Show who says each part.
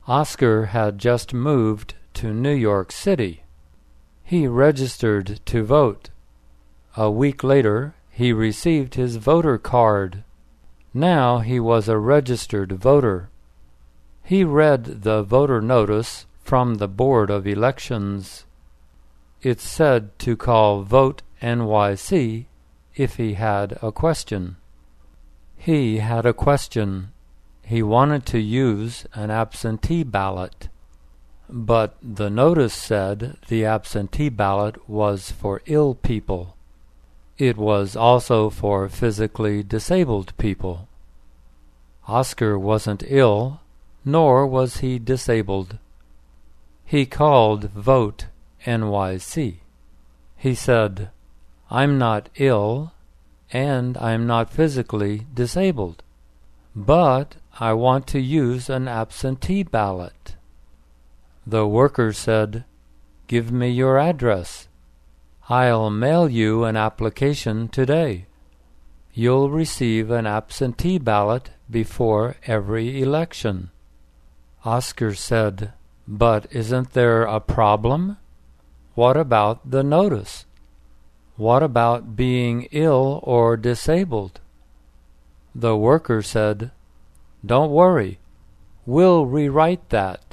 Speaker 1: Oscar had just moved to New York City. He registered to vote. A week later, he received his voter card. Now he was a registered voter. He read the voter notice from the Board of Elections. It said to call Vote NYC if he had a question. He had a question. He wanted to use an absentee ballot, but the notice said the absentee ballot was for ill people. It was also for physically disabled people. Oscar wasn't ill, nor was he disabled. He called Vote NYC. He said, "I'm not ill, and I'm not physically disabled, but I want to use an absentee ballot." The worker said, "Give me your address. I'll mail you an application today. You'll receive an absentee ballot before every election." Oscar said, "But isn't there a problem? What about the notice? What about being ill or disabled?" The worker said, "Don't worry. We'll rewrite that.